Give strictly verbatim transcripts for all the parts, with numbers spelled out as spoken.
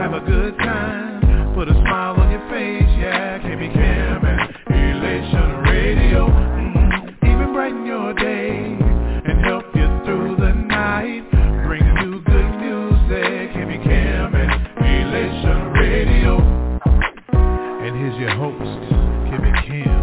have a good time. Put a smile on your face, yeah. K B Cam and Elation Radio. Mm-hmm. Even brighten your day and help you through the night. Bring you good music. K B Cam and Elation Radio. And here's your host, K B Cam.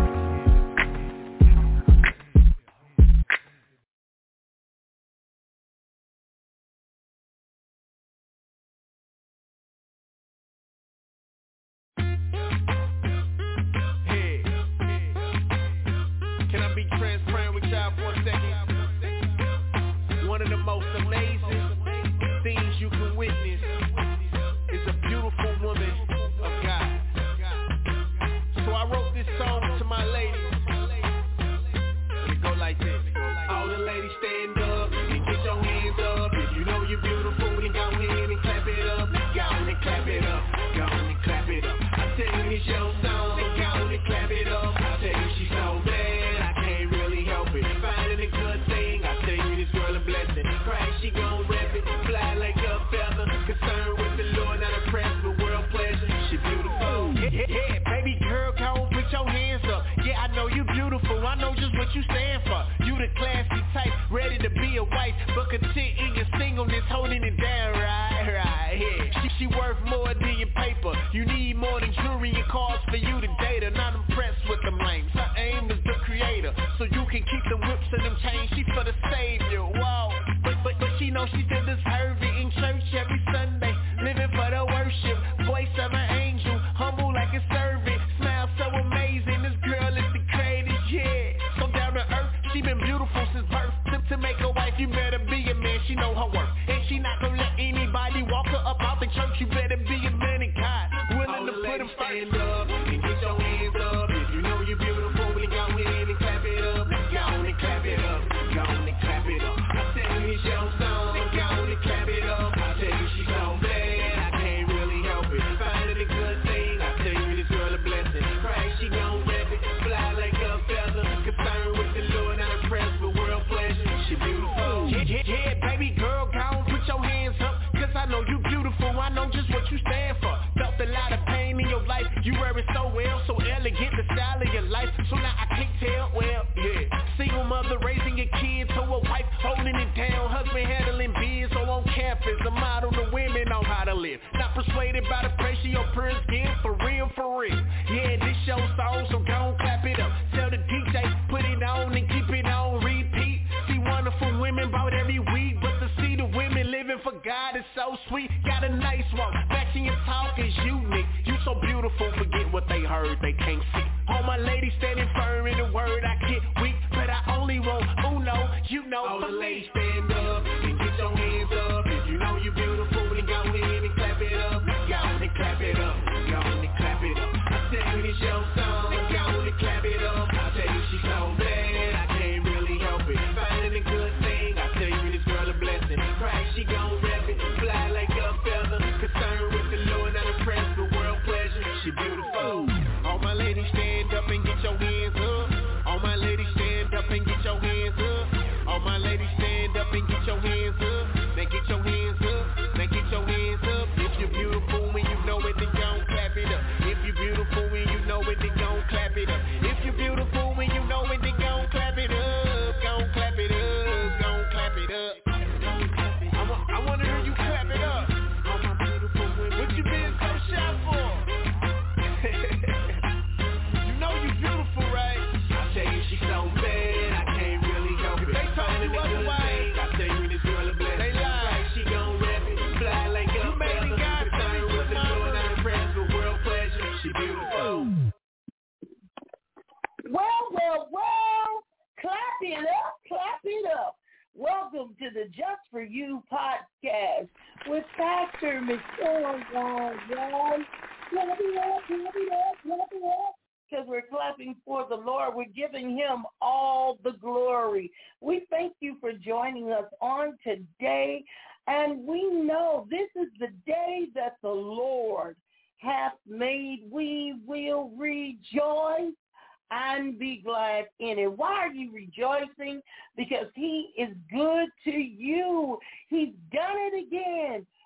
and be glad in it. Why are you rejoicing? Because he is good to you. He's done it again. He's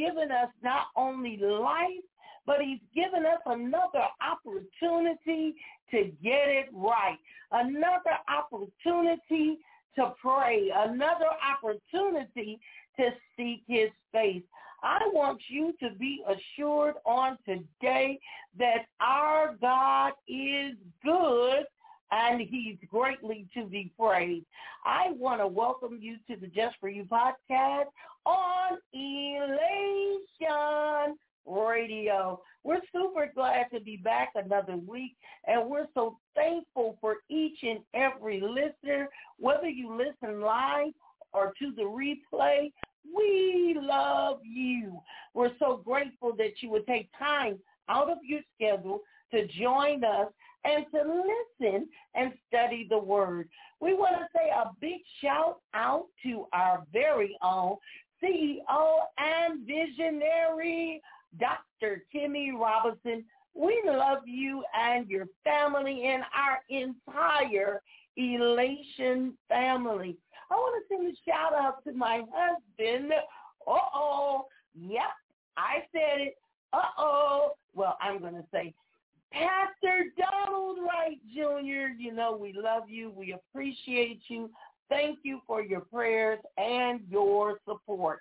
given us not only life, but he's given us another opportunity to get it right, another opportunity to pray, another opportunity to seek his face. I want you to be assured on today that our God is good and he's greatly to be praised. I want to welcome you to the Just For You podcast on Elation Radio. We're super glad to be back another week, and we're so thankful for each and every listener, whether you listen live or to the replay. We love you. We're so grateful that you would take time out of your schedule to join us and to listen and study the word. We want to say a big shout out to our very own C E O and visionary, Doctor Kimmy Robinson. We love you and your family and our entire Elation family. I want to send a shout out to my husband. Uh-oh. Yep, I said it. Uh-oh. Well, I'm going to say Pastor Donald Wright Junior You know, we love you. We appreciate you. Thank you for your prayers and your support.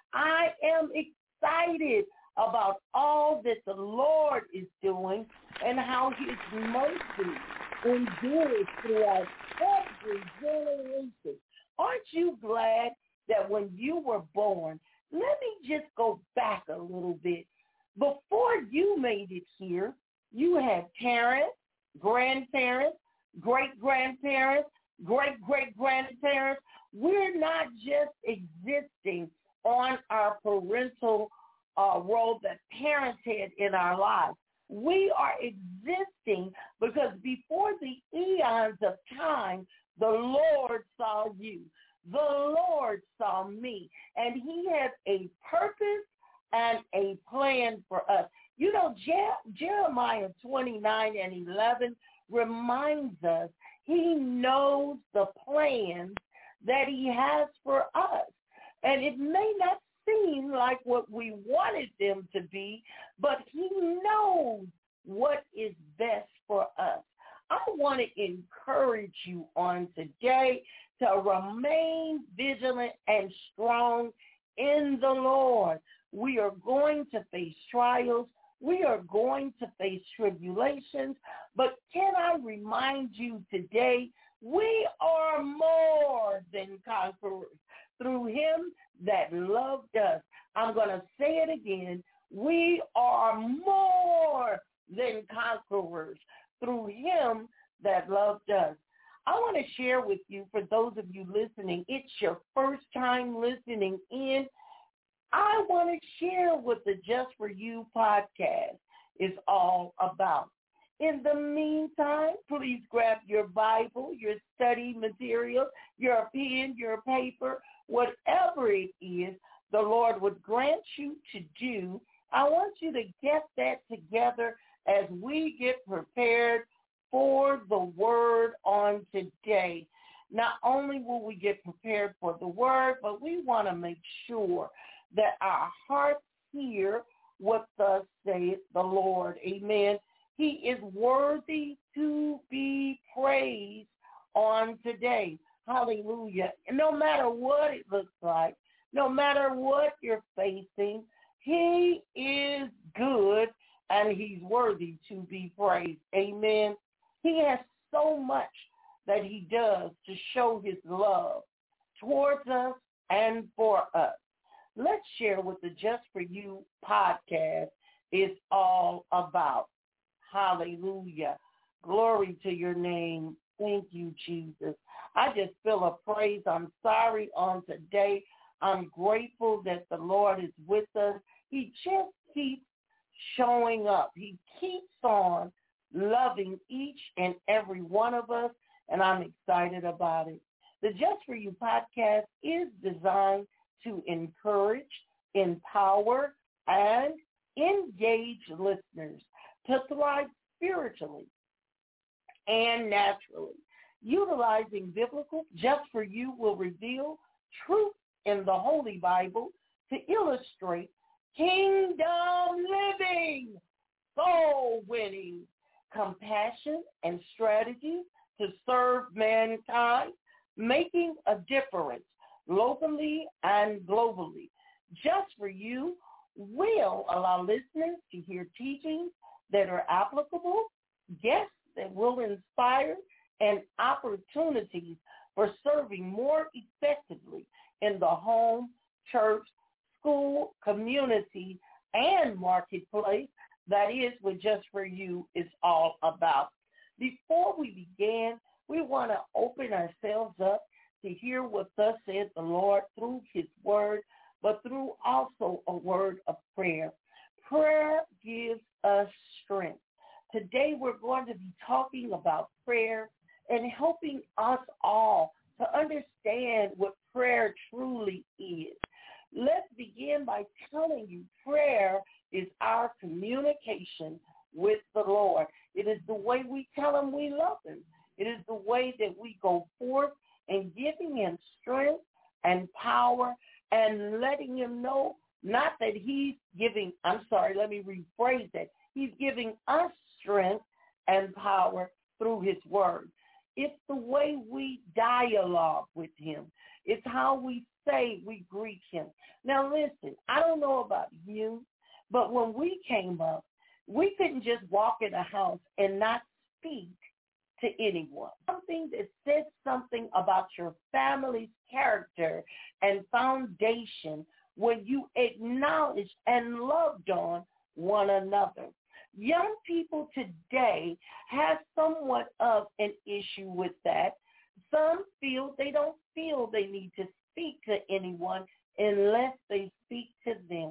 I am excited about all that the Lord is doing and how his mercy endures throughout every generation. Aren't you glad that when you were born, let me just go back a little bit. Before you made it here, you had parents, grandparents, great-grandparents, great-great-grandparents. We're not just existing on our parental uh, role that parents had in our lives. We are existing because before the eons of time, the Lord saw you. The Lord saw me. And he has a purpose and a plan for us. You know, Je- Jeremiah twenty-nine and eleven reminds us he knows the plans that he has for us. And it may not seem like what we wanted them to be, but he knows what is best for us. I want to encourage you on today to remain vigilant and strong in the Lord. We are going to face trials. We are going to face tribulations. But can I remind you today, we are more than conquerors through him that loved us. I'm going to say it again. We are more than conquerors through him that loved us. I want to share with you, for those of you listening, it's your first time listening in. I want to share what the Just For You podcast is all about. In the meantime, please grab your Bible, your study material, your pen, your paper, whatever it is the Lord would grant you to do. I want you to get that together as we get prepared for the word on today. Not only will we get prepared for the word, but we want to make sure that our hearts hear what thus saith the Lord. Amen. He is worthy to be praised on today. Hallelujah. And no matter what it looks like, no matter what you're facing, he is good and he's worthy to be praised. Amen. He has so much that he does to show his love towards us and for us. Let's share what the Just For You podcast is all about. Hallelujah. Glory to your name. Thank you, Jesus. I just feel a praise. I'm sorry on today. I'm grateful that the Lord is with us. He just keeps showing up. He keeps on loving each and every one of us, and I'm excited about it. The Just For You podcast is designed to encourage, empower, and engage listeners to thrive spiritually and naturally. Utilizing biblical, Just For You will reveal truth in the Holy Bible to illustrate kingdom living, soul winning, compassion, and strategies to serve mankind, making a difference locally and globally. Just for You will allow listeners to hear teachings that are applicable, guests that will inspire, and opportunities for serving more effectively in the home, church, school, community, and marketplace. That is what Just for You is all about. Before we begin, we want to open ourselves up to hear what thus said the Lord through his word, but through also a word of prayer. Prayer gives us strength. Today we're going to be talking about prayer and helping us all to understand what prayer truly is. Let's begin by telling you prayer is our communication with the Lord. It is the way we tell him we love him. It is the way that we go forth and giving him strength and power and letting him know not that he's giving, I'm sorry, let me rephrase that. He's giving us strength and power through his word. It's the way we dialogue with him. It's how we say we greet him. Now listen, I don't know about you, but when we came up, we couldn't just walk in a house and not speak to anyone. Something that says something about your family's character and foundation when you acknowledge and loved on one another. Young people today have somewhat of an issue with that. Some feel they don't feel they need to speak to anyone unless they speak to them.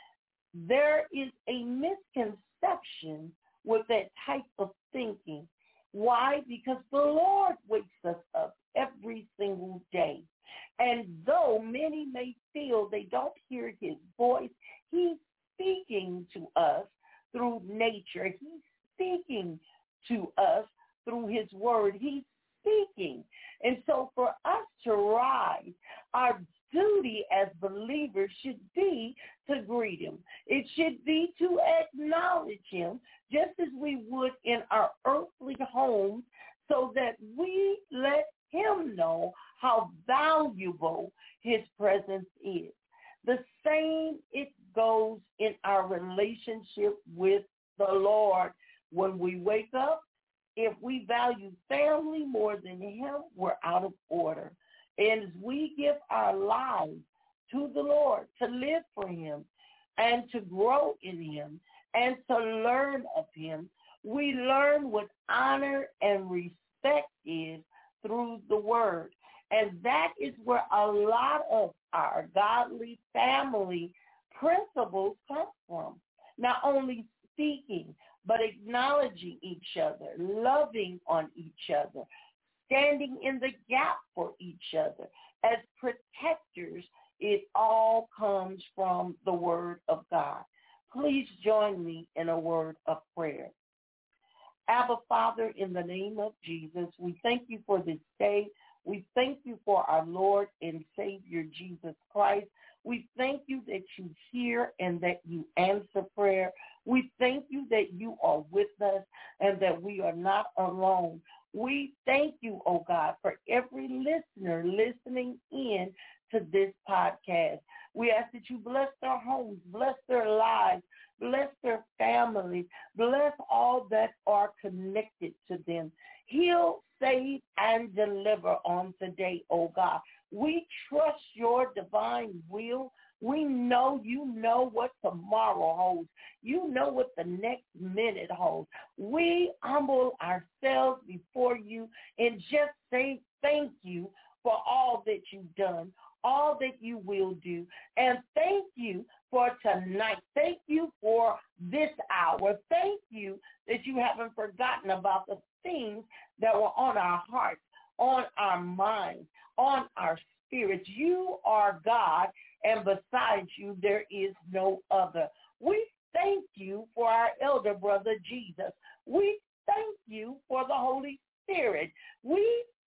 There is a misconception with that type of thinking. Why? Because the Lord wakes us up every single day. And though many may feel they don't hear his voice, he's speaking to us through nature. He's speaking to us through his word. He's speaking. And so for us to rise, our duty as believers should be to greet him. It should be to acknowledge him just as we would in our earthly homes, so that we let him know how valuable his presence is. The same it goes in our relationship with the Lord. When we wake up, if we value family more than him, we're out of order. And as we give our lives to the Lord to live for him and to grow in him and to learn of him, we learn what honor and respect is through the word. And that is where a lot of our godly family principles come from. Not only speaking, but acknowledging each other, loving on each other, standing in the gap for each other. As protectors, it all comes from the word of God. Please join me in a word of prayer. Abba, Father, in the name of Jesus, we thank you for this day. We thank you for our Lord and Savior, Jesus Christ. We thank you that you hear and that you answer prayer. We thank you that you are with us and that we are not alone. We thank you, oh God, for every listener listening in to this podcast. We ask that you bless their homes, bless their lives, bless their families, bless all that are connected to them. Heal, save, and deliver on today, oh God. We trust your divine will. We know you know what tomorrow holds. You know what the next minute holds. We humble ourselves before you and just say thank you for all that you've done, all that you will do. And thank you for tonight. Thank you for this hour. Thank you that you haven't forgotten about the things that were on our hearts, on our minds, on our spirits. You are God, and besides you, there is no other. We thank you for our elder brother, Jesus. We thank you for the Holy Spirit. We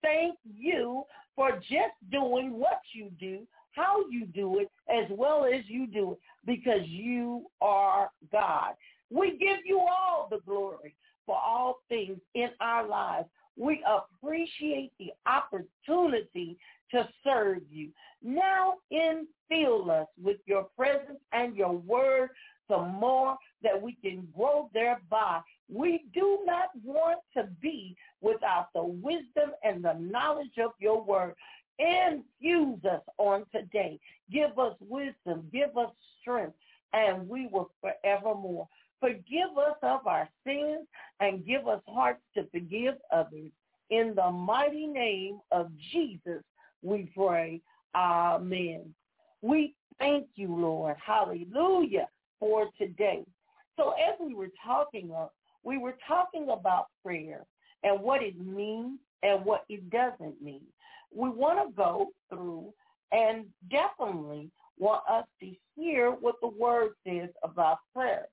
thank you for just doing what you do, how you do it, as well as you do it, because you are God. We give you all the glory for all things in our lives. We appreciate the opportunity to serve you. Now infill us with your presence and your word some more that we can grow thereby. We do not want to be without the wisdom and the knowledge of your word. Infuse us on today. Give us wisdom. Give us strength, and we will forevermore. Forgive us of our sins and give us hearts to forgive others. In the mighty name of Jesus, we pray. Amen. We thank you, Lord. Hallelujah for today. So as we were talking, uh, we were talking about prayer and what it means and what it doesn't mean. We want to go through and definitely want us to hear what the word says about prayer.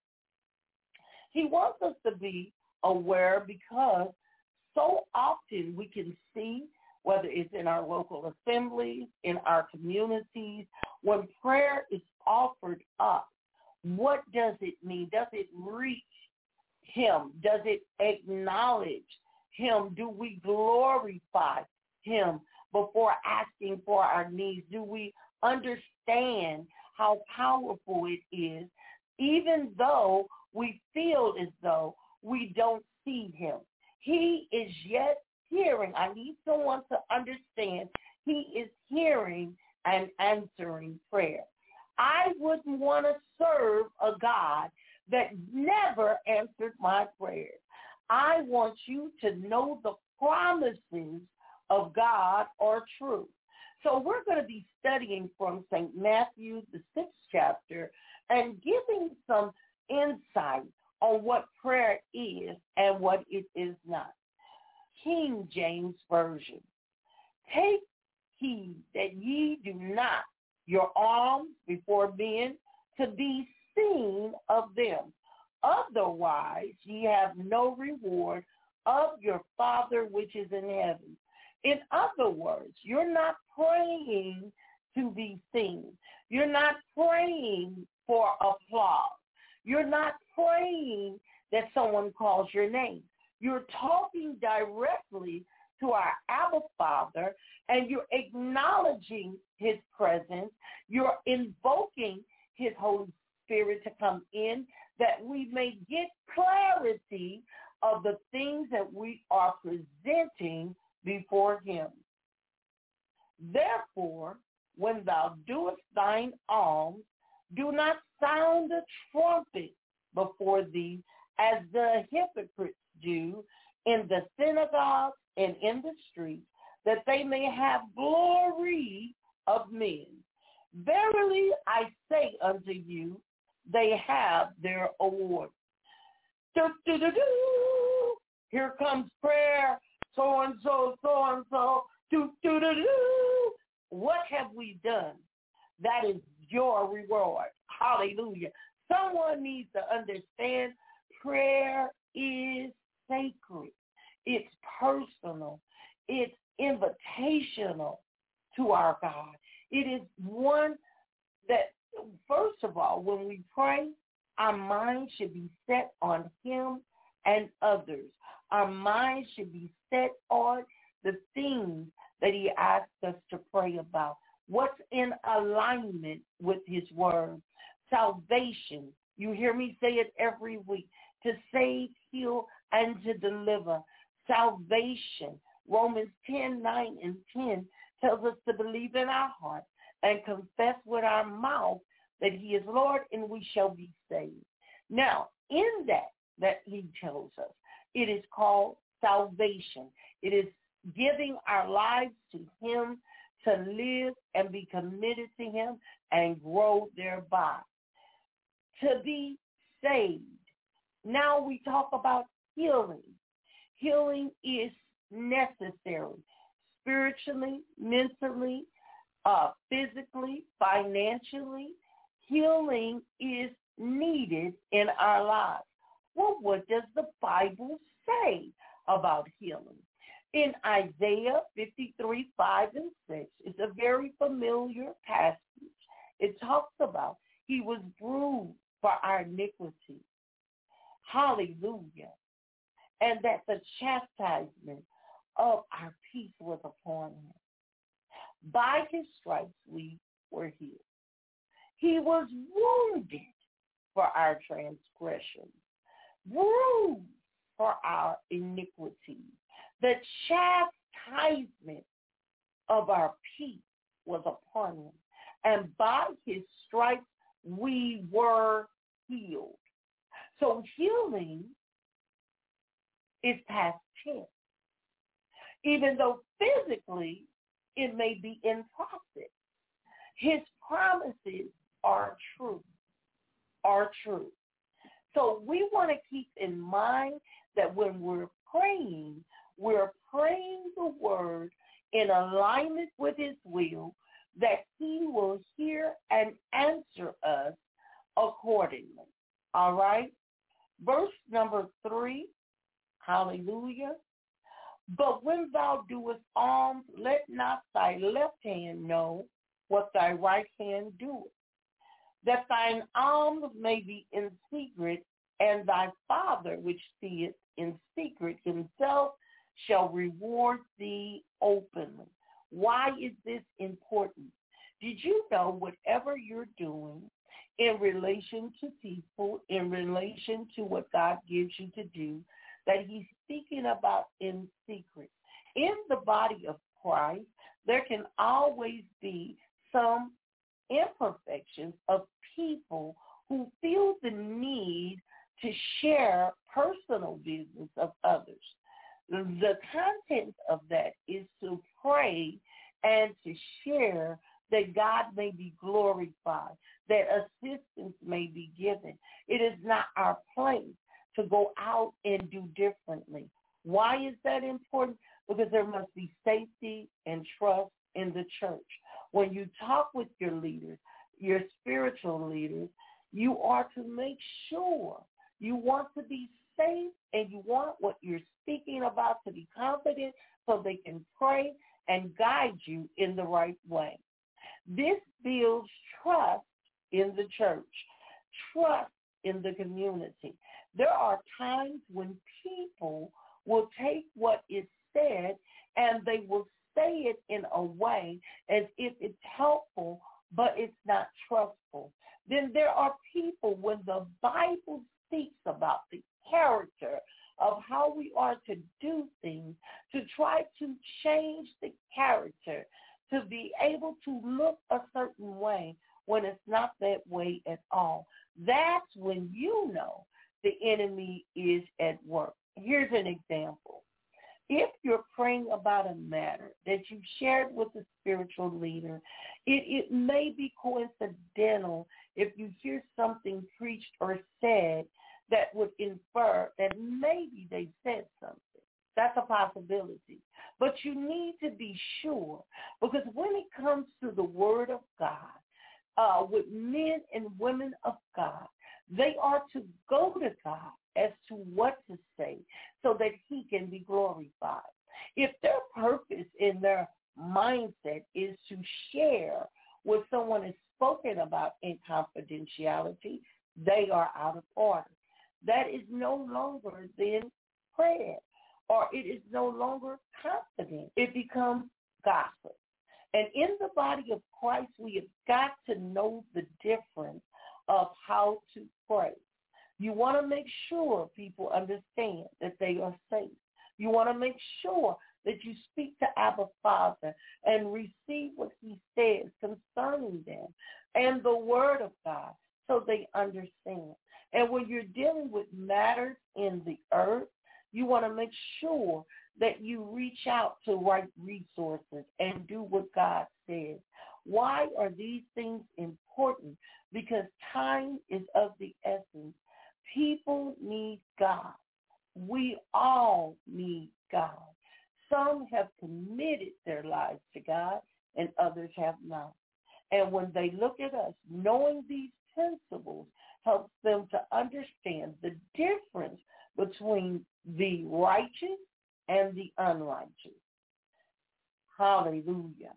He wants us to be aware because so often we can see, whether it's in our local assemblies, in our communities, when prayer is offered up, what does it mean? Does it reach him? Does it acknowledge him? Do we glorify him before asking for our needs? Do we understand how powerful it is, even though we feel as though we don't see him? He is yet hearing. I need someone to understand he is hearing and answering prayer. I wouldn't want to serve a God that never answered my prayers. I want you to know the promises of God are true. So we're going to be studying from Saint Matthew, the sixth chapter, and giving some insight on what prayer is and what it is not. King James Version. Take heed that ye do not your alms before men to be seen of them. Otherwise ye have no reward of your Father which is in heaven. In other words, you're not praying to be seen. You're not praying for applause. You're not praying that someone calls your name. You're talking directly to our Abba Father, and you're acknowledging his presence. You're invoking his Holy Spirit to come in that we may get clarity of the things that we are presenting before him. Therefore, when thou doest thine alms, do not sound a trumpet before thee, as the hypocrites do in the synagogues and in the streets, that they may have glory of men. Verily I say unto you, they have their award. Do-do-do-do. Here comes prayer, so-and-so, so-and-so, do-do-do-do. What have we done? That is your reward. Hallelujah. Someone needs to understand prayer is sacred. It's personal. It's invitational to our God. It is one that, first of all, when we pray, our mind should be set on him and others. Our mind should be set on the things that he asks us to pray about. What's in alignment with his word? Salvation. You hear me say it every week. To save, heal, and to deliver. Salvation. Romans ten, nine, and ten tells us to believe in our heart and confess with our mouth that he is Lord, and we shall be saved. Now, in that, that he tells us, it is called salvation. It is giving our lives to him to live and be committed to him and grow thereby. To be saved. Now we talk about healing. Healing is necessary spiritually, mentally, uh, physically, financially. Healing is needed in our lives. Well, what does the Bible say about healing? In Isaiah fifty-three, five and six, it's a very familiar passage. It talks about he was bruised for our iniquity. Hallelujah. And that the chastisement of our peace was upon him. By his stripes we were healed. He was wounded for our transgressions, bruised for our iniquities. The chastisement of our peace was upon him, and by his stripes we were healed. So healing is past tense. Even though physically it may be in process, his promises are true, are true. So we want to keep in mind that when we're praying, we're praying the word in alignment with his will, that he will hear and answer us accordingly. All right? Verse number three, hallelujah. But when thou doest alms, let not thy left hand know what thy right hand doeth, that thine alms may be in secret, and thy Father which seeth in secret himself shall reward thee openly. Why is this important? Did you know whatever you're doing in relation to people, in relation to what God gives you to do, that he's speaking about in secret? In the body of Christ, there can always be some imperfections of people who feel the need to share personal business of others. The content of that is to pray and to share that God may be glorified, that assistance may be given. It is not our place to go out and do differently. Why is that important? Because there must be safety and trust in the church. When you talk with your leaders, your spiritual leaders, you are to make sure you want to be safe and you want what you're speaking about to be confident so they can pray and guide you in the right way. This builds trust in the church, trust in the community. There are times when people will take what is said and they will say it in a way as if it's helpful, but it's not trustful. Then there are people, when the Bible speaks about the character of how we are to do things, to try to change the character, to be able to look a certain way when it's not that way at all. That's when you know the enemy is at work. Here's an example. If you're praying about a matter that you shared with a spiritual leader, it, it may be coincidental if you hear something preached or said that would infer that maybe they said something. That's a possibility. But you need to be sure, because when it comes to the word of God, uh, with men and women of God, they are to go to God as to what to say so that he can be glorified. If their purpose in their mindset is to share what someone has spoken about in confidentiality, they are out of order. That is no longer then prayer, or it is no longer confidence. It becomes gossip. And in the body of Christ, we have got to know the difference of how to pray. You want to make sure people understand that they are safe. You want to make sure that you speak to Abba Father and receive what he says concerning them and the word of God so they understand. And when you're dealing with matters in the earth, you want to make sure that you reach out to right resources and do what God says. Why are these things important? Because time is of the essence. People need God. We all need God. Some have committed their lives to God and others have not. And when they look at us, knowing these principles helps them to understand the difference between the righteous and the unrighteous. Hallelujah.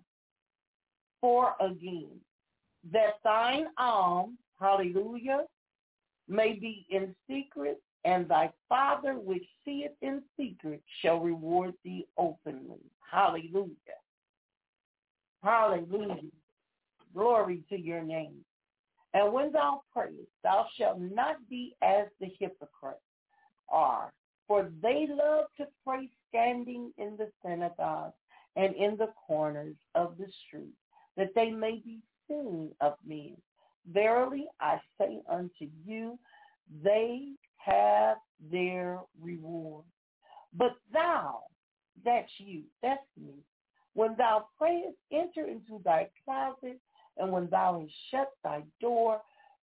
For again, that thine alms, hallelujah, may be in secret, and thy Father which seeth in secret shall reward thee openly. Hallelujah. Hallelujah. Glory to your name. And when thou prayest, thou shalt not be as the hypocrites are, for they love to pray standing in the synagogues and in the corners of the street, that they may be seen of men. Verily I say unto you, they have their reward. But thou, that's you, that's me, when thou prayest, enter into thy closet, and when thou hast shut thy door,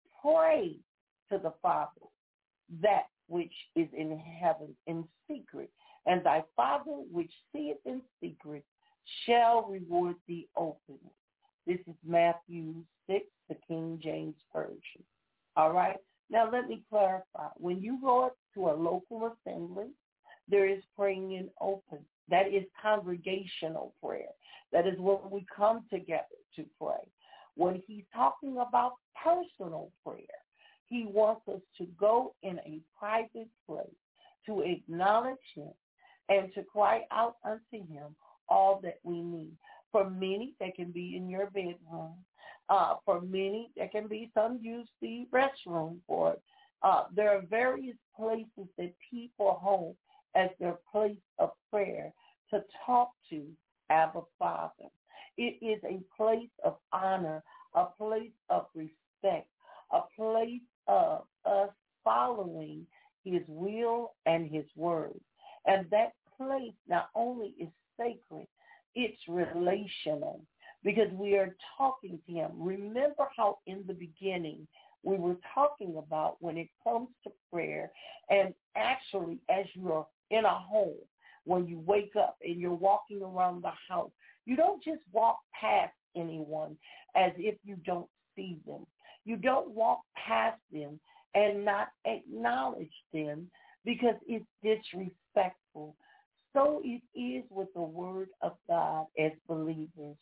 pray to the Father, that which is in heaven in secret, and thy Father which seeth in secret shall reward thee openly. This is Matthew six, the King James Version. All right? Now let me clarify. When you go to a local assembly, there is praying in open. That is congregational prayer. That is when we come together to pray. When he's talking about personal prayer, he wants us to go in a private place to acknowledge him and to cry out unto him all that we need. For many, that can be in your bedroom. Uh, for many, there can be some use the restroom for it. Uh, there are various places that people hold as their place of prayer to talk to Abba Father. It is a place of honor, a place of respect, a place of us following his will and his word. And that place not only is sacred, it's relational because we are talking to him. Remember how in the beginning we were talking about when it comes to prayer, and actually as you're in a home, when you wake up and you're walking around the house, you don't just walk past anyone as if you don't see them. You don't walk past them and not acknowledge them because it's disrespectful. So it is with the word of God as believers.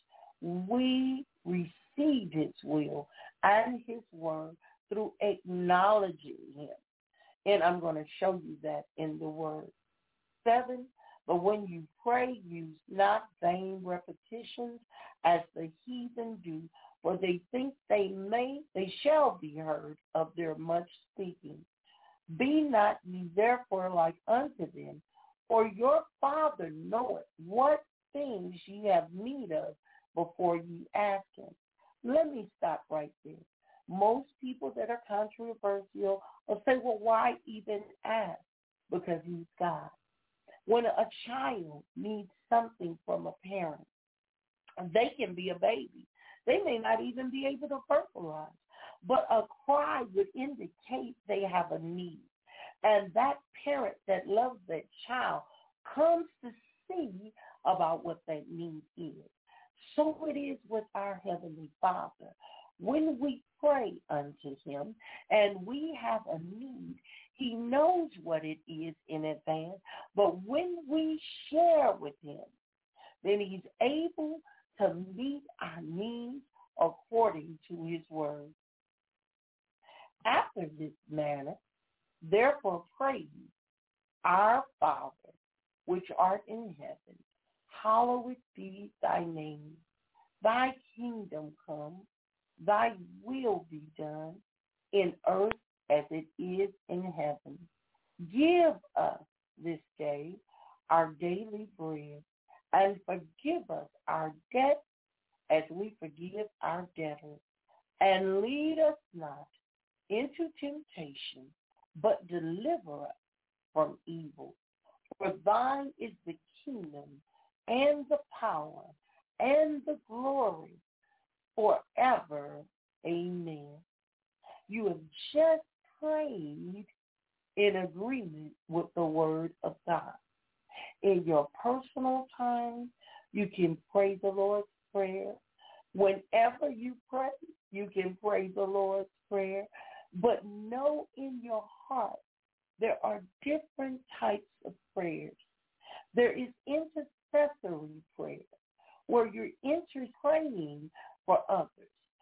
We receive his will and his word through acknowledging him. And I'm going to show you that in the word. Seven, but when you pray, use not vain repetitions as the heathen do, for they think they may, they shall be heard of their much speaking. Be not ye therefore like unto them, for your Father knoweth what things ye have need of before ye ask him. Let me stop right there. Most people that are controversial will say, well, why even ask? Because he's God. When a child needs something from a parent, they can be a baby. They may not even be able to verbalize, but a cry would indicate they have a need. And that parent that loves that child comes to see about what that need is. So it is with our Heavenly Father. When we pray unto him and we have a need, he knows what it is in advance. But when we share with him, then he's able to meet our needs according to his word. After this manner, therefore pray ye, our Father, which art in heaven, hallowed be thy name. Thy kingdom come, thy will be done in earth as it is in heaven. Give us this day our daily bread, and forgive us our debts as we forgive our debtors. And lead us not into temptation, but deliver us from evil. For thine is the kingdom and the power and the glory forever. Amen. You have just prayed in agreement with the word of God. In your personal time, you can pray the Lord's Prayer. Whenever you pray, you can pray the Lord's Prayer. But know in your heart there are different types of prayers. There is intercessory prayer, where you're interceding for others.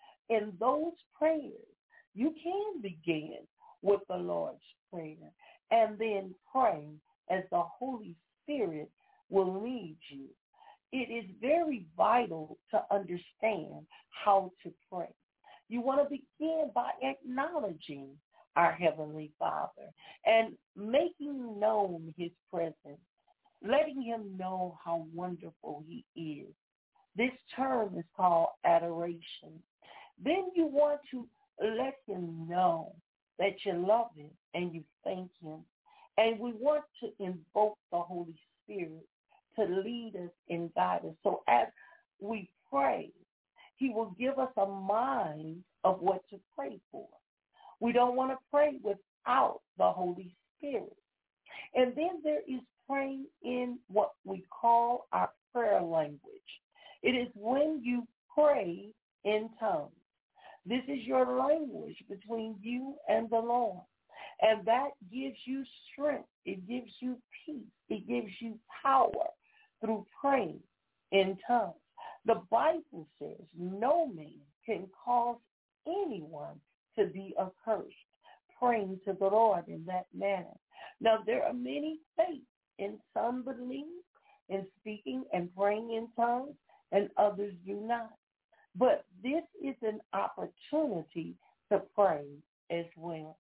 In those prayers, you can begin with the Lord's Prayer and then pray as the Holy Spirit will lead you. It is very vital to understand how to pray. You want to begin by acknowledging our Heavenly Father and making known his presence, letting him know how wonderful he is. This term is called adoration. Then you want to let him know that you love him and you thank him. And we want to invoke the Holy Spirit to lead us and guide us. So as we pray, he will give us a mind of what to pray for. We don't want to pray without the Holy Spirit. And then there is praying in what we call our prayer language. It is when you pray in tongues. This is your language between you and the Lord. And that gives you strength. It gives you peace. It gives you power through praying in tongues. The Bible says no man can cause anyone to be accursed, praying to the Lord in that manner. Now, there are many faiths, and some believe in speaking and praying in tongues, and others do not. But this is an opportunity to pray as well.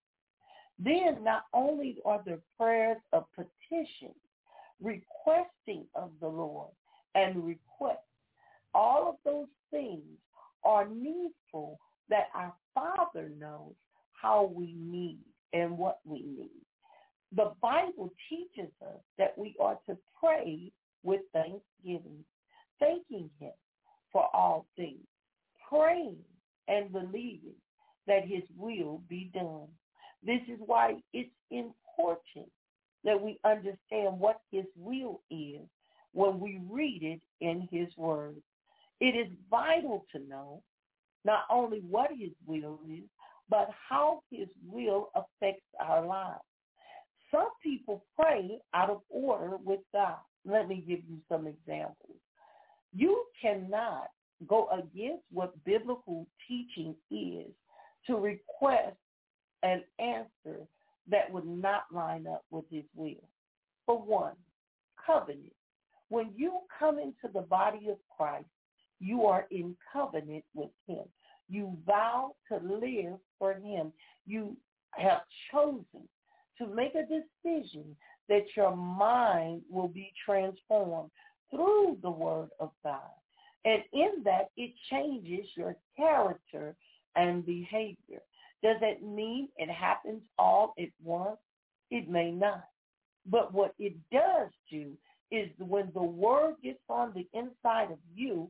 Then not only are there prayers of petition, requesting of the Lord, and request. All of those things are needful that our Father knows how we need and what we need. The Bible teaches us that we are to pray with thanksgiving, thanking him for all things, praying and believing that his will be done. This is why it's important that we understand what his will is when we read it in his word. It is vital to know not only what his will is, but how his will affects our lives. Some people pray out of order with God. Let me give you some examples. You cannot go against what biblical teaching is to request an answer that would not line up with his will. For one, covenant. When you come into the body of Christ, you are in covenant with him. You vow to live for him. You have chosen to make a decision that your mind will be transformed through the word of God. And in that, it changes your character and behavior. Does that mean it happens all at once? It may not. But what it does do is when the word gets on the inside of you,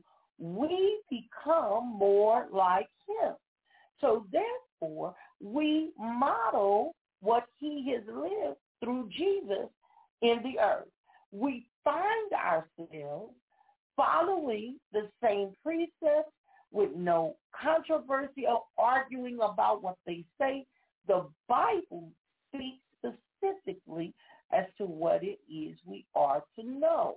we become more like him. So therefore, we model what he has lived through Jesus in the earth. We find ourselves following the same precepts with no controversy or arguing about what they say. The Bible speaks specifically as to what it is we are to know.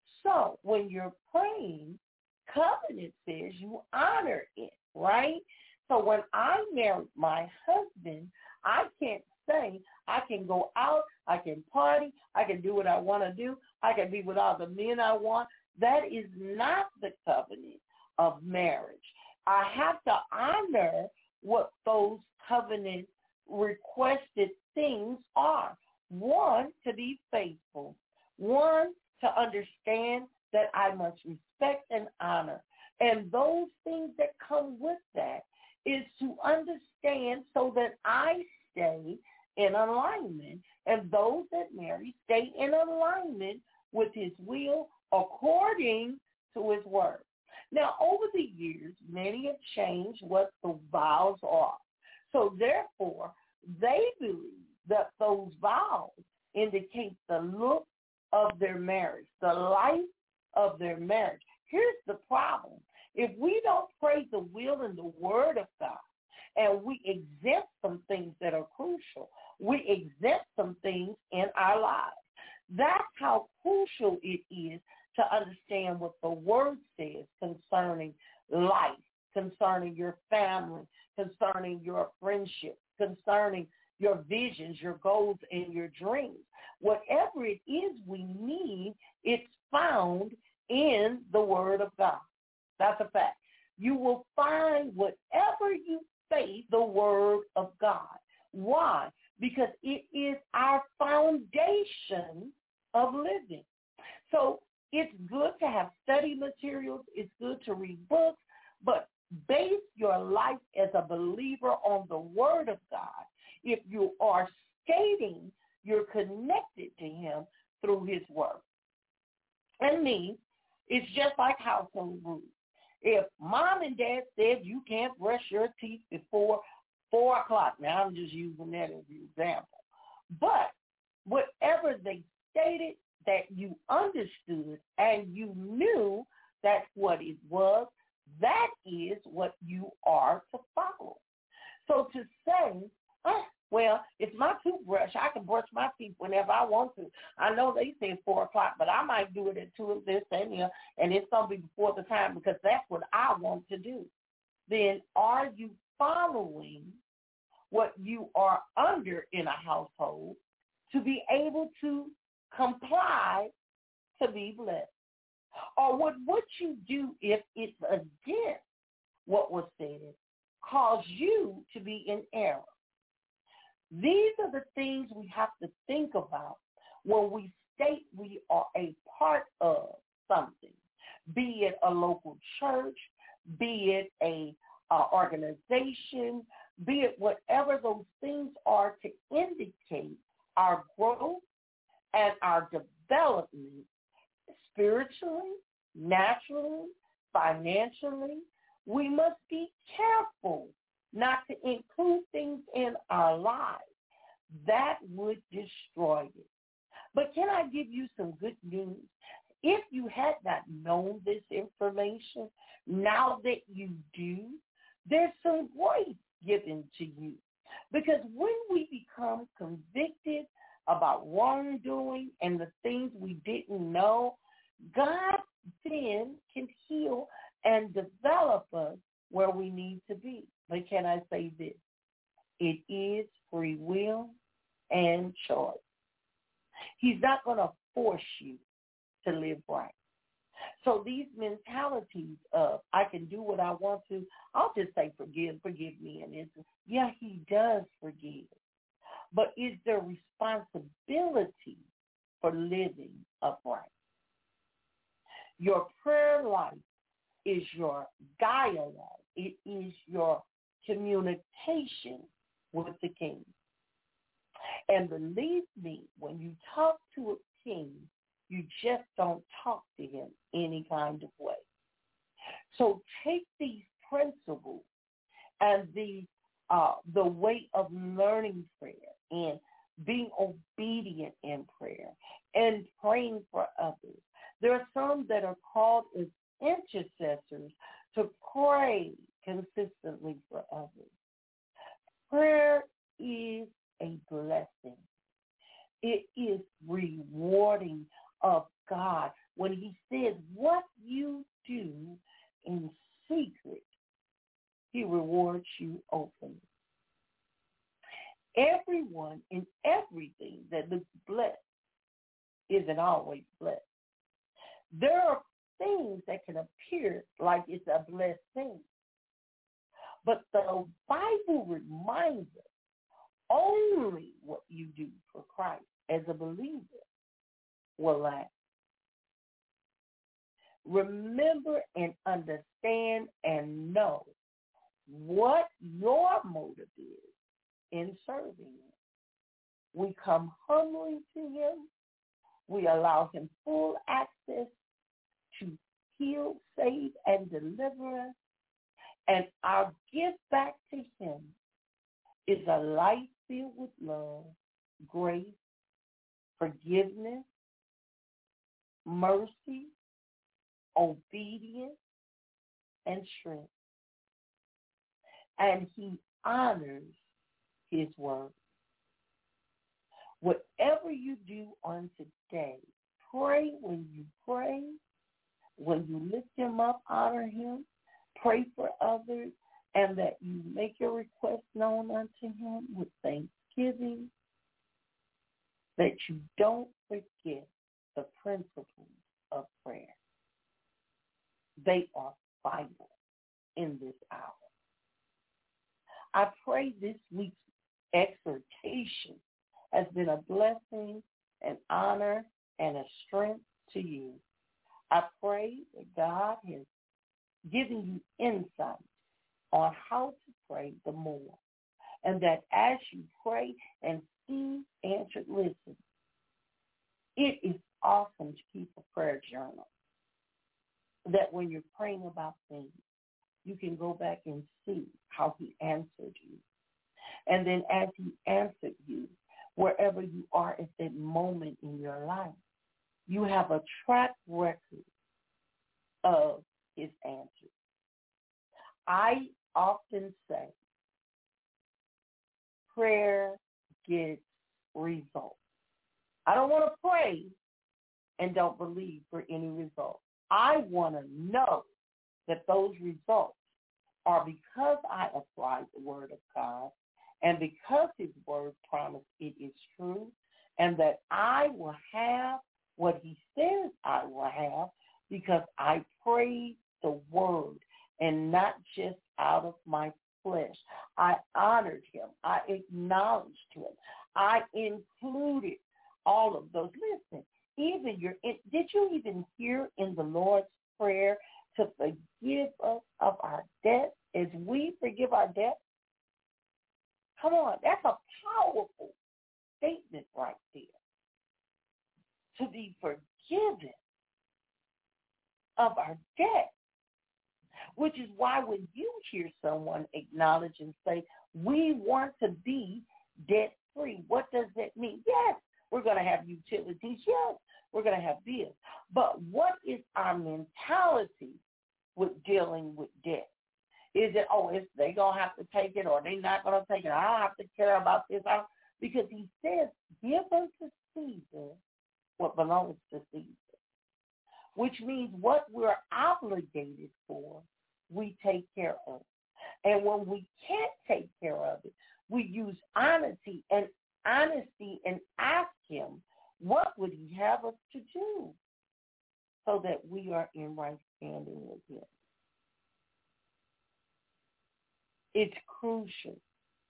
So when you're praying, covenant says you honor it, right? So when I married my husband, I can't say I can go out, I can party, I can do what I want to do, I can be with all the men I want. That is not the covenant of marriage. I have to honor what those covenant requested things are. One, to be faithful. One, to understand that I must respect and honor. And those things that come with that is to understand so that I stay in alignment, and those that marry stay in alignment with his will according to his word. Now, over the years, many have changed what the vows are. So therefore, they believe that those vows indicate the look of their marriage, the life of their marriage. Here's the problem. If we don't pray the will and the word of God, and we exempt some things that are crucial, we exempt some things in our lives. That's how crucial it is to understand what the word says concerning life, concerning your family, concerning your friendship, concerning your visions, your goals, and your dreams. Whatever it is we need, it's found in the Word of God. That's a fact. You will find whatever you face, the Word of God. Why? Because it is our foundation of living. So it's good to have study materials. It's good to read books, but base your life as a believer on the Word of God. If you are stating you're connected to him through his word. And me, it's just like household rules. If mom and dad said you can't brush your teeth before four o'clock, now I'm just using that as an example. But whatever they stated that you understood and you knew that's what it was, that is what you are to follow. So to say, oh, well, it's my toothbrush. I can brush my teeth whenever I want to. I know they say four o'clock, but I might do it at two of this and here, and it's going to be before the time because that's what I want to do. Then are you following what you are under in a household to be able to comply to be blessed? Or would what you do if it's against what was said cause you to be in error? These are the things we have to think about when we state we are a part of something, be it a local church, be it a uh, organization, be it whatever those things are to indicate our growth and our development spiritually, naturally, financially. We must be careful not to include things in our lives that would destroy it. But can I give you some good news? If you had not known this information, now that you do, there's some grace given to you. Because when we become convicted about wrongdoing and the things we didn't know, God then can heal and develop us where we need to be. But can I say this? It is free will and choice. He's not going to force you to live right. So these mentalities of, I can do what I want to, I'll just say forgive, forgive me. And it's, yeah, he does forgive. But is there responsibility for living upright? Your prayer life is your dialogue. It is your communication with the king. And believe me, when you talk to a king, you just don't talk to him any kind of way. So take these principles and the uh, the way of learning prayer and being obedient in prayer and praying for others. There are some that are called as intercessors to pray consistently for others. Prayer is a blessing. It is rewarding of God when he says what you do in secret, he rewards you openly. Everyone in everything that looks blessed isn't always blessed. There are things that can appear like it's a blessed thing. But the Bible reminds us only what you do for Christ as a believer will last. Remember and understand and know what your motive is in serving him. We come humbly to him. We allow him full access to heal, save, and deliver us. And our gift back to him is a life filled with love, grace, forgiveness, mercy, obedience, and strength. And he honors his word. Whatever you do on today, pray when you pray, when you lift him up, honor him, pray for others, and that you make your request known unto him with thanksgiving, that you don't forget the principles of prayer. They are vital in this hour. I pray this week's exhortation has been a blessing, an honor, and a strength to you. I pray that God has given you insight on how to pray the more, and that as you pray and see answered, listen, it is awesome to keep a prayer journal, that when you're praying about things, you can go back and see how he answered you. And then as he answered you, wherever you are at that moment in your life, you have a track record of his answers. I often say, prayer gets results. I don't want to pray and don't believe for any results. I want to know that those results are because I applied the word of God and because his word promised it is true, and that I will have what he says I will have because I prayed the word and not just out of my flesh. I honored him. I acknowledged him. I included all of those. Listen, even your, did you even hear in the Lord's Prayer to forgive us of our debts as we forgive our debts? Come on, that's a powerful statement right there. To be forgiven of our debt, which is why when you hear someone acknowledge and say, we want to be debt-free, what does that mean? Yes, we're going to have utilities. Yes, we're going to have bills. But what is our mentality with dealing with debt? Is it, oh, it's, they going to have to take it or they not going to take it? I don't have to care about this. I, because he says, give unto Caesar what belongs to Caesar, which means what we're obligated for, we take care of. And when we can't take care of it, we use honesty and honesty and ask him, what would he have us to do so that we are in right standing with him? It's crucial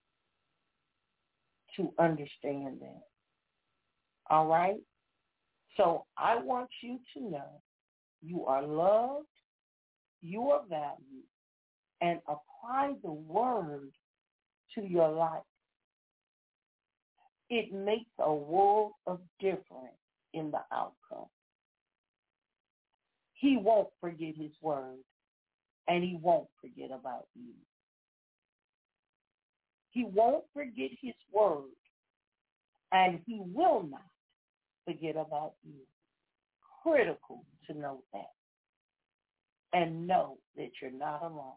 to understand that. All right? So I want you to know you are loved, you are valued, and apply the word to your life. It makes a world of difference in the outcome. He won't forget his word, and he won't forget about you. He won't forget his word, and he will not forget about you. Critical to know that, and know that you're not alone.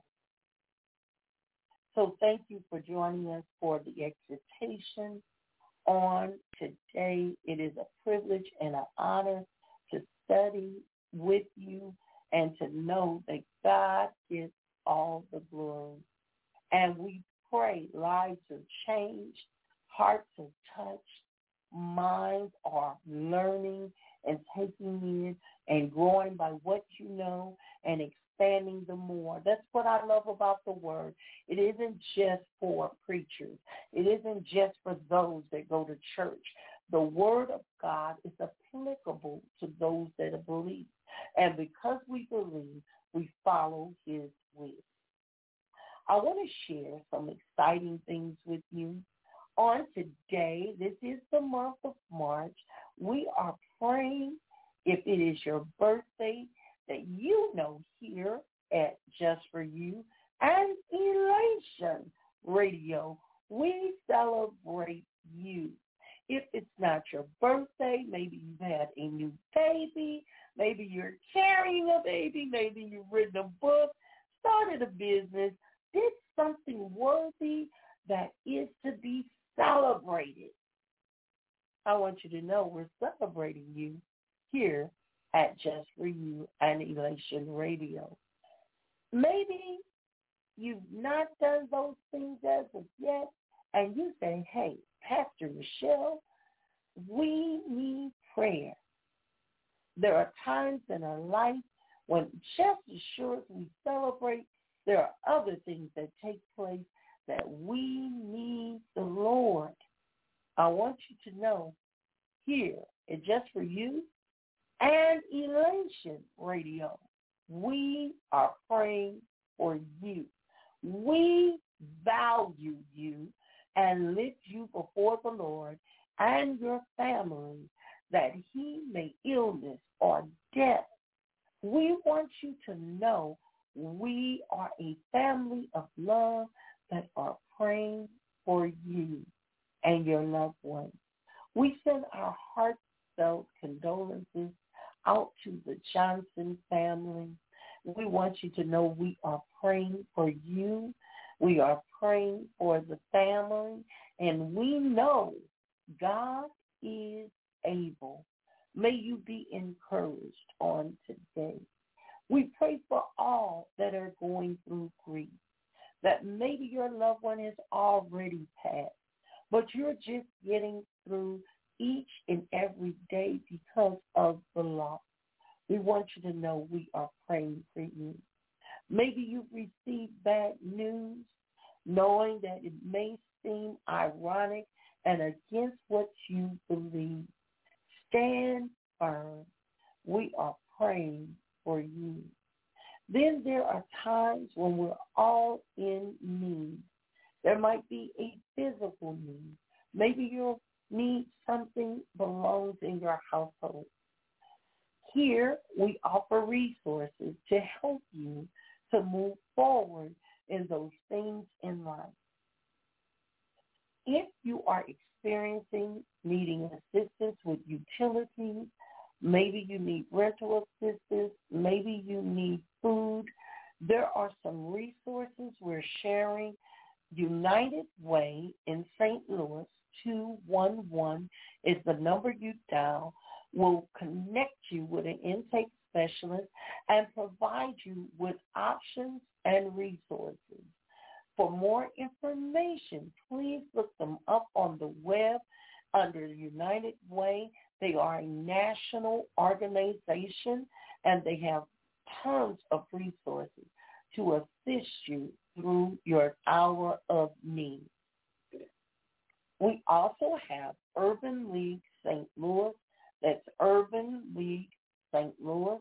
So thank you for joining us for the exhortation on today. It is a privilege and an honor to study with you and to know that God gets all the glory. And we pray lives are changed, hearts are touched, minds are learning and taking in and growing by what you know and expanding the more. That's what I love about the word. It isn't just for preachers. It isn't just for those that go to church. The word of God is applicable to those that believe. And because we believe, we follow his will. I want to share some exciting things with you. On today, this is the month of March, we are praying, if it is your birthday, that you know here at Just For You and Elation Radio, we celebrate you. If it's not your birthday, maybe you've had a new baby, maybe you're carrying a baby, maybe you've written a book, started a business, did something worthy that is to be celebrated. I want you to know we're celebrating you here at Just For You and Elation Radio. Maybe you've not done those things as of yet, and you say, hey, Pastor Michelle, we need prayer. There are times in our life when just as sure as we celebrate, there are other things that take place that we need the Lord. I want you to know here at Just For You and Elation Radio, we are praying for you. We value you and lift you before the Lord and your family that he may illness or death. We want you to know we are a family of love that are praying for you and your loved ones. We send our heartfelt condolences out to the Johnson family. We want you to know we are praying for you. We are praying for the family, and we know God is able. May you be encouraged on today. We pray for all that are going through grief, that maybe your loved one has already passed, but you're just getting through each and every day because of the loss. We want you to know we are praying for you. Maybe you've received bad news, knowing that it may seem ironic and against what you believe. Stand firm. We are praying for you. Then there are times when we're all in need. There might be a physical need. Maybe you'll need something belongs in your household. Here we offer resources to help you to move forward in those things in life. If you are experiencing needing assistance with utilities, maybe you need rental assistance, maybe you need food, there are some resources we're sharing. United Way in Saint Louis, two one one is the number you dial, will connect you with an intake specialist and provide you with options and resources. For more information, please look them up on the web under United Way. They are a national organization, and they have tons of resources to assist you through your hour of need. We also have Urban League Saint Louis. That's Urban League Saint Louis.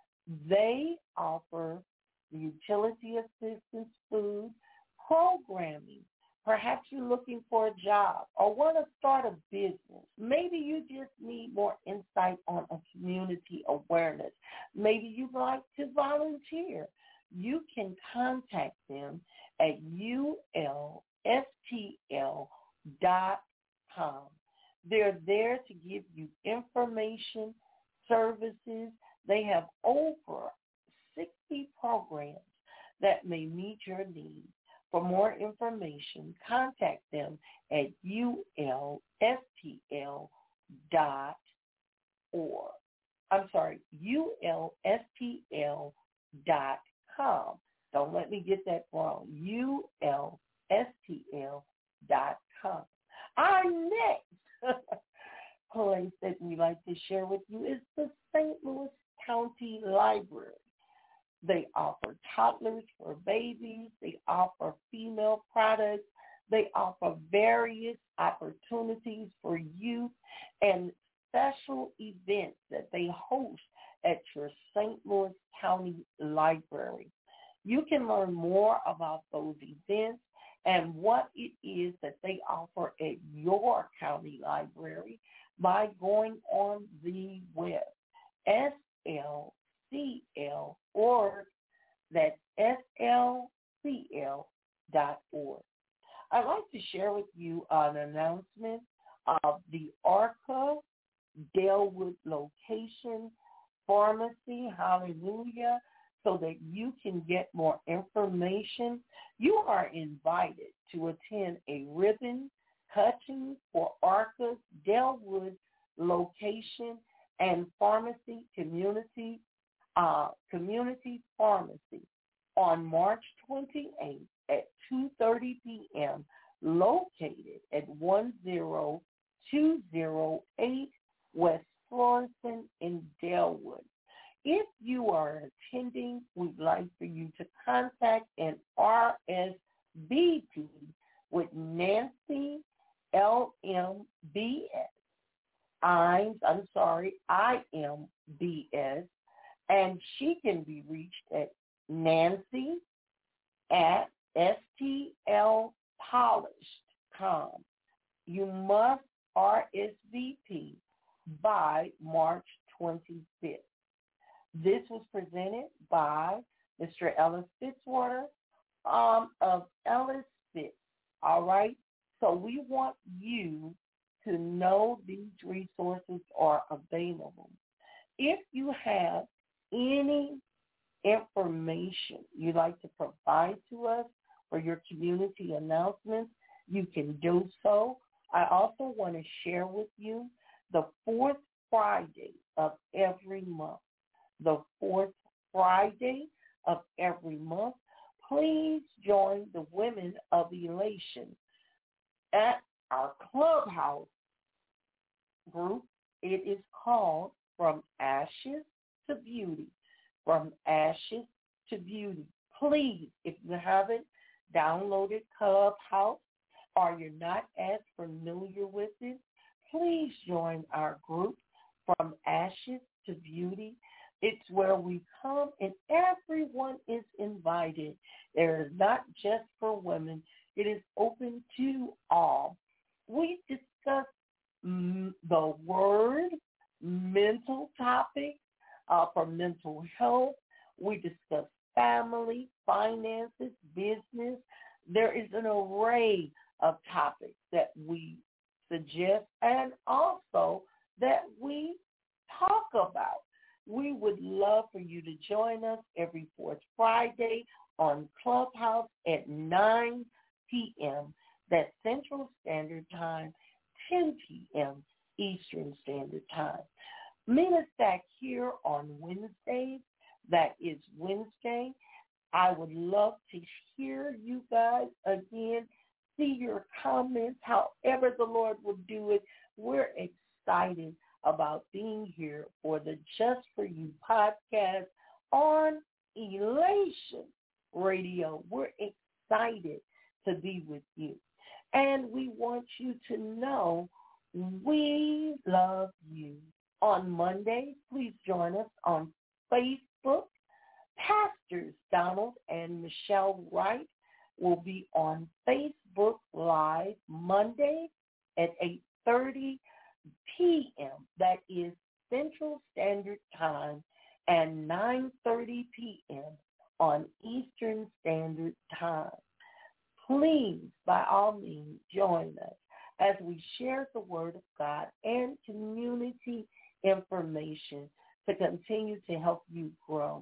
They offer utility assistance, food, programming. Perhaps you're looking for a job or want to start a business. Maybe you just need more insight on a community awareness. Maybe you'd like to volunteer. You can contact them at U L S T L dot com. They're there to give you information, services. They have over sixty programs that may meet your needs. For more information, contact them at U L S T L dot org. I'm sorry, U L S T L dot com. Don't let me get that wrong. U L S T L dot com. Our next place that we like to share with you is the Saint Louis County Library. They offer toddlers for babies. They offer female products. They offer various opportunities for youth and special events that they host at your Saint Louis County Library. You can learn more about those events and what it is that they offer at your county library by going on the web, S L C L dot org. That's S L C L dot org. I'd like to share with you an announcement of the ARCA Dalewood location pharmacy, hallelujah, so that you can get more information. You are invited to attend a ribbon cutting for ARCA's Dalewood location and Pharmacy Community uh, Community Pharmacy on March twenty-eighth at two thirty p.m. located at one zero two zero eight West Florissant in Delwood. If you are attending, we'd like for you to contact an R S V P with Nancy L M B S. I'm, I'm sorry, I M B S, and she can be reached at Nancy at S T L Polished dot com. You must R S V P by March twenty-fifth. This was presented by Mister Ellis Fitzwater um, of Ellis Fitz. All right? So we want you to know these resources are available. If you have any information you'd like to provide to us for your community announcements, you can do so. I also want to share with you the fourth Friday of every month. The fourth Friday of every month, please join the Women of Elation at our clubhouse group. It is called From Ashes to Beauty. From Ashes to Beauty. Please, if you haven't downloaded Clubhouse or you're not as familiar with it, please join our group From Ashes to Beauty. It's where we come and everyone is invited. It is not just for women. It is open to all. We discuss mm, the word, mental topics uh, for mental health. We discuss family, finances, business. There is an array of topics that we suggest and also that we talk about. We would love for you to join us every fourth Friday on Clubhouse at nine p.m. That's Central Standard Time, ten p.m. Eastern Standard Time. Meet us back here on Wednesdays. That is Wednesday. I would love to hear you guys again, see your comments, however the Lord will do it. We're excited about being here for the Just For You podcast on Elation Radio. We're excited to be with you. And we want you to know we love you. On Monday, please join us on Facebook. Pastors Donald and Michelle Wright will be on Facebook Live Monday at eight thirty p.m. That is Central Standard Time, and nine thirty p.m. on Eastern Standard Time. Please, by all means, join us as we share the Word of God and community information to continue to help you grow.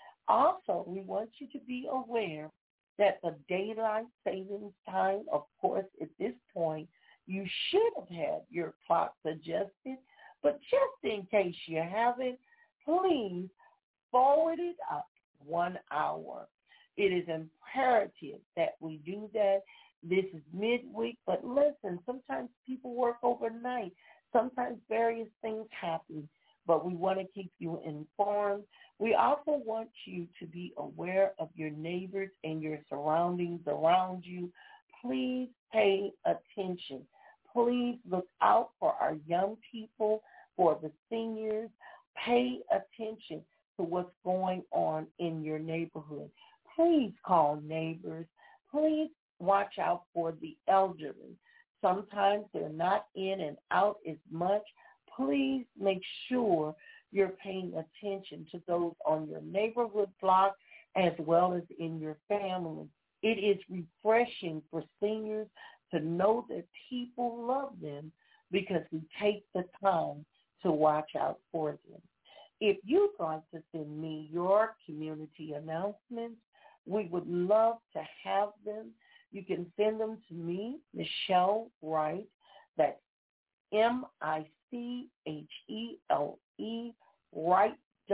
Also, we want you to be aware that the daylight savings time, of course, at this point, you should have had your clocks adjusted, but just in case you haven't, please forward it up one hour. It is imperative that we do that. This is midweek, but listen, sometimes people work overnight. Sometimes various things happen, but we want to keep you informed. We also want you to be aware of your neighbors and your surroundings around you. Please pay attention. Please look out for our young people, for the seniors. Pay attention to what's going on in your neighborhood. Please call neighbors. Please watch out for the elderly. Sometimes they're not in and out as much. Please make sure you're paying attention to those on your neighborhood block as well as in your family. It is refreshing for seniors to know that people love them because we take the time to watch out for them. If you'd like to send me your community announcements, we would love to have them. You can send them to me, Michelle Wright. That's M I C H E L E, Wright,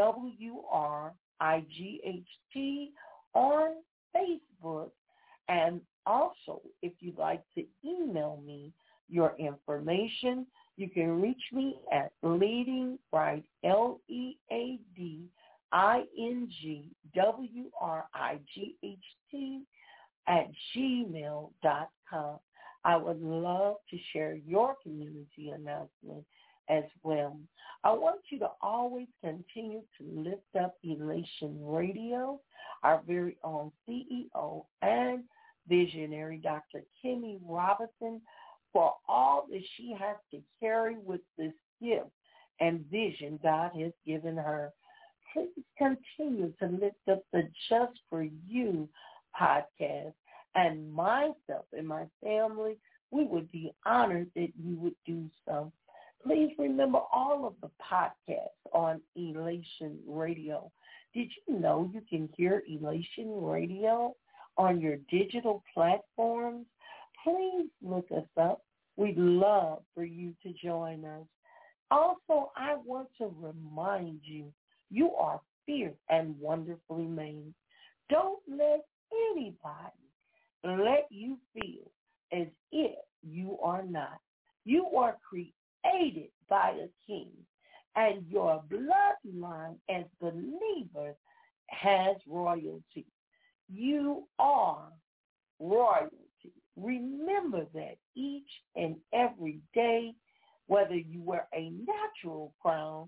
W R I G H T, on Facebook. And also, if you'd like to email me your information, you can reach me at Leading Right, L E A D I N G W R I G H T, at gmail dot com. I would love to share your community announcement as well. I want you to always continue to lift up Elation Radio, our very own C E O and visionary, Doctor Kimmy Robinson, for all that she has to carry with this gift and vision God has given her. Please continue to lift up the Just For You podcast, and myself and my family, we would be honored that you would do so. Please remember all of the podcasts on Elation Radio. Did you know you can hear Elation Radio on your digital platforms? Please look us up. We'd love for you to join us. Also, I want to remind you, you are fierce and wonderfully made. Don't let anybody let you feel as if you are not. You are created by a king, and your bloodline as believers has royalty. You are royalty. Remember that each and every day, whether you wear a natural crown,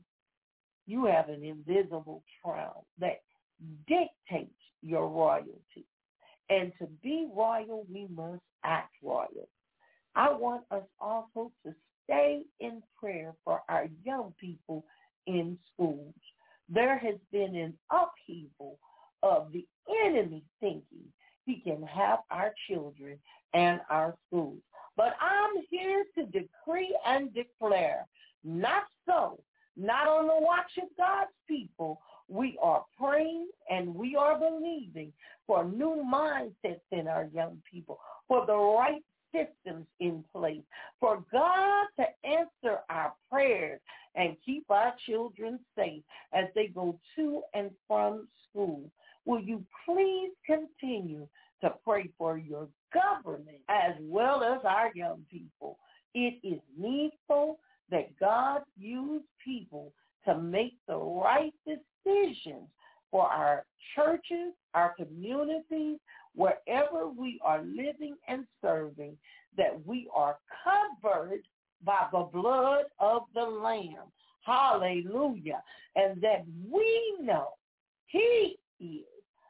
you have an invisible crown that dictates your royalty. And to be royal, we must act royal. I want us also to stay in prayer for our young people in schools. There has been an upheaval of the enemy thinking he can have our children and our schools. But I'm here to decree and declare, not so. Not on the watch of God's people. We are praying and we are believing for new mindsets in our young people, for the right systems in place, for God to answer our prayers and keep our children safe as they go to and from school. Will you please continue to pray for your government as well as our young people? It is needful that God use people to make the right decisions for our churches, our communities, wherever we are living and serving, that we are covered by the blood of the Lamb. Hallelujah. And that we know he is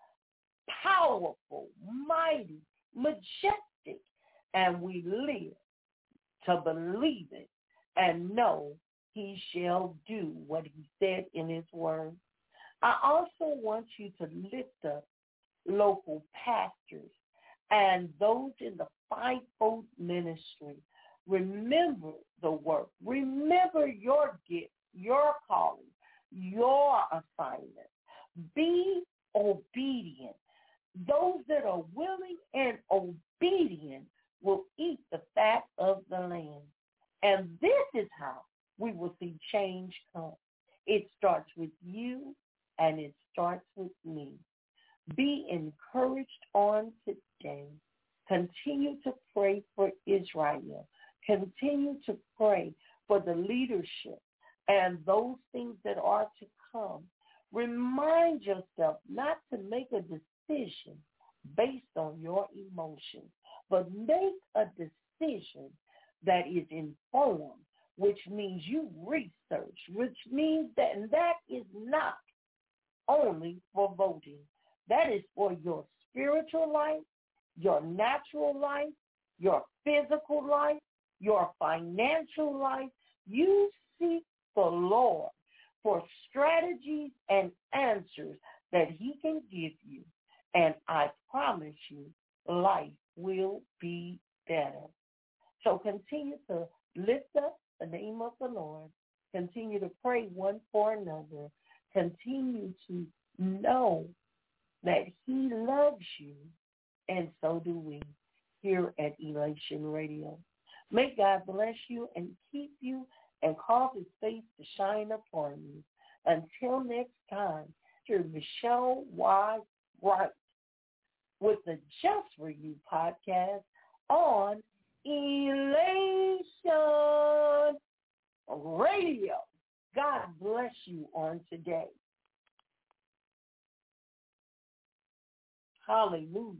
powerful, mighty, majestic, and we live to believe it and know he shall do what he said in his word. I also want you to lift up local pastors and those in the fivefold ministry. Remember the work. Remember your gift, your calling, your assignment. Be obedient. Those that are willing and obedient will eat the fat of the land. And this is how we will see change come. It starts with you and it starts with me. Be encouraged on today. Continue to pray for Israel. Continue to pray for the leadership and those things that are to come. Remind yourself not to make a decision based on your emotions, but make a decision that is informed, which means you research, which means that, and that is not only for voting. That is for your spiritual life, your natural life, your physical life, your financial life. You seek the Lord for strategies and answers that he can give you. And I promise you, life will be better. So continue to lift up the name of the Lord. Continue to pray one for another. Continue to know that he loves you, and so do we here at Elation Radio. May God bless you and keep you and cause his face to shine upon you. Until next time, here's Michelle Y. Wright with the Just For You podcast on Elation Radio. God bless you on today. Hallelujah.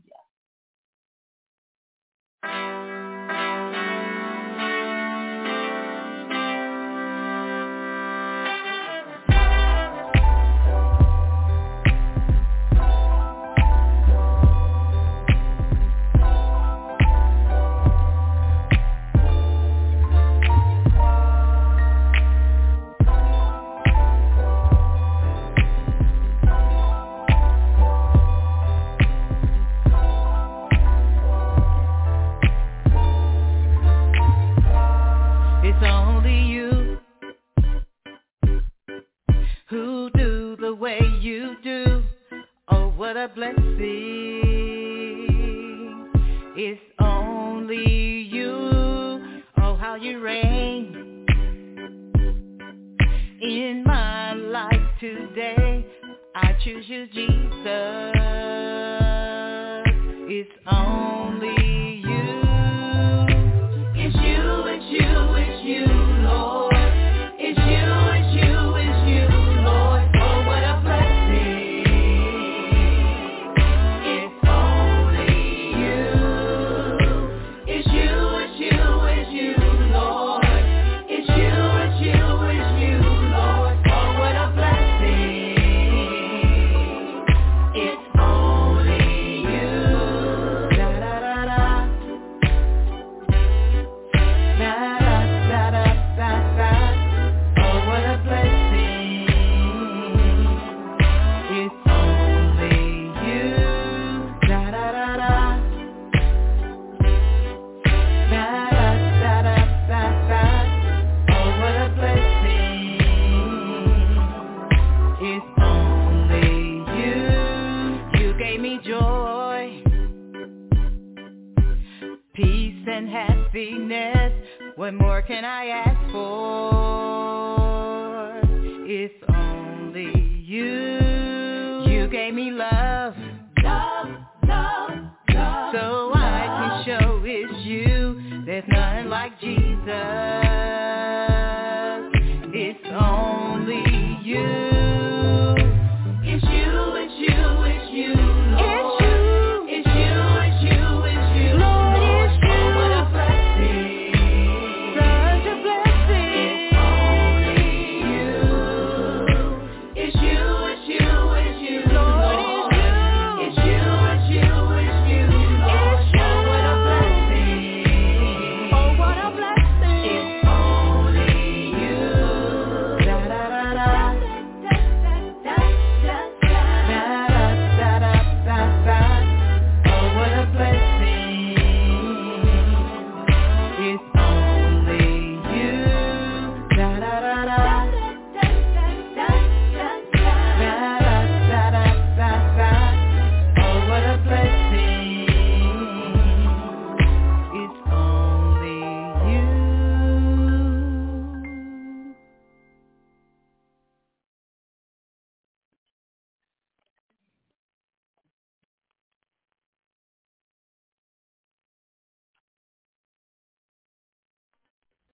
Who do the way you do, oh what a blessing. It's only you, oh how you reign in my life today. I choose you, Jesus. It's only you. It's you, it's you, it's you, Lord. It's you, it's you, it's you, Lord. Oh, what a blessing. It's only you. It's you, it's you, it's you, Lord. It's you, it's you, it's you, Lord. Oh, what a blessing. It's only you. Da da da da. Da da da da da da. Oh, what a blessing. It's only you. Da da da da. Da da da da da da. Oh, what a blessing. It's only you. You gave me joy, peace and happiness. What more can I ask for? It's only you. You gave me love, love, love, love. So I can show it's you. There's nothing like Jesus. It's only you.